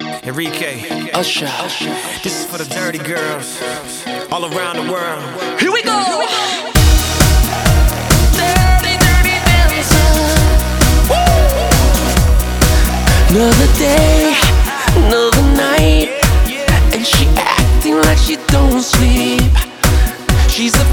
Enrique, Usher. this is for the dirty girls all around the world. Here we go. Dirty, dirty dancer. Woo! Another day, another night, and she acting like she don't sleep. She's a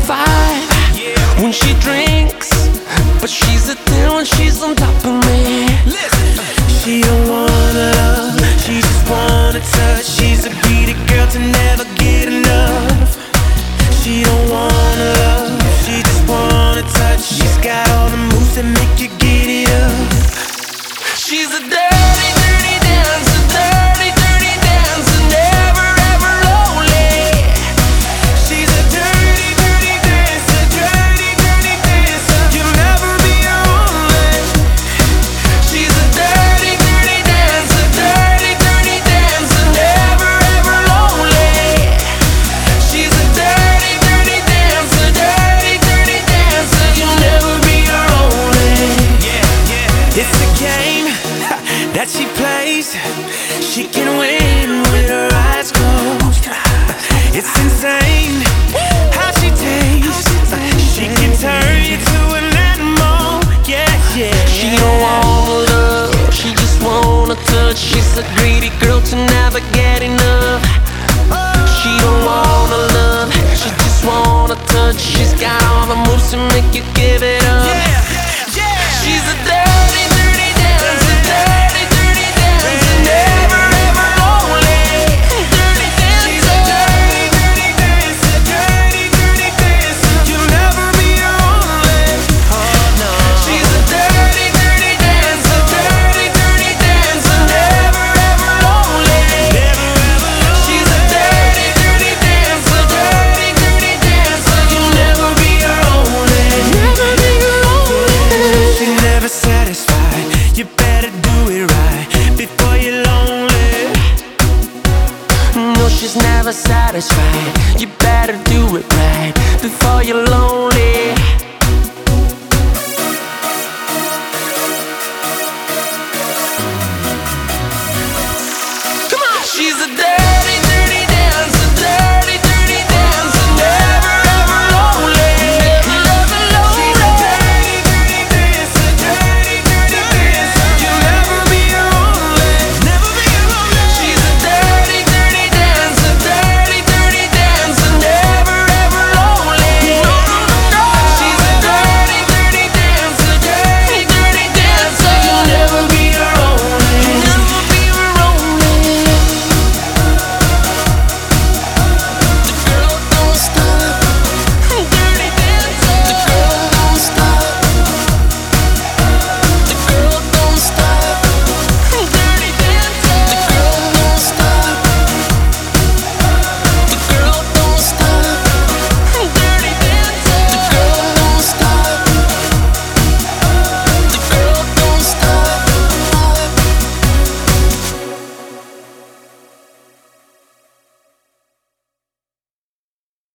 5 when she drinks, but she's a 10 when she's on top of me. She don't wanna love, she just wanna touch. She's a greedy girl to never get enough. She don't wanna love, she just wanna touch. She's got all the moves that make you get it up. She's a dirty, dirty dancer, dirty, dirty dancer, never ever lonely. She's a dirty, dirty dancer, dirty, dirty dancer. You'll never be lonely. She's a dirty, dirty dancer, dirty, dirty dancer, never ever lonely. She's a dirty, dirty dancer, dirty, dirty dancer, you'll never be lonely. It's a game that she plays. She can win with her eyes closed. It's insane how she tastes. She can turn you to an animal. Yeah, yeah. She don't wanna love, she just wanna touch. She's a greedy girl to never get enough. She don't wanna love, she just wanna touch. She's got all the moves to make you give it up. She's a dirty, dirty dancer, dirty, dirty dancer, never ever lonely. Dirty dancer. She's a dirty, dirty dancer, dirty, dirty dancer. You'll never be lonely. Oh no. She's a dirty, dirty dancer, dirty, dirty dancer, never ever lonely. Never ever lonely. She's a dirty, dirty dancer, dirty, dirty dancer. You'll never be lonely. Never be lonely. She's never satisfied. You better do it right before you're lonely. No, she's never satisfied. You better do it right before you're lonely.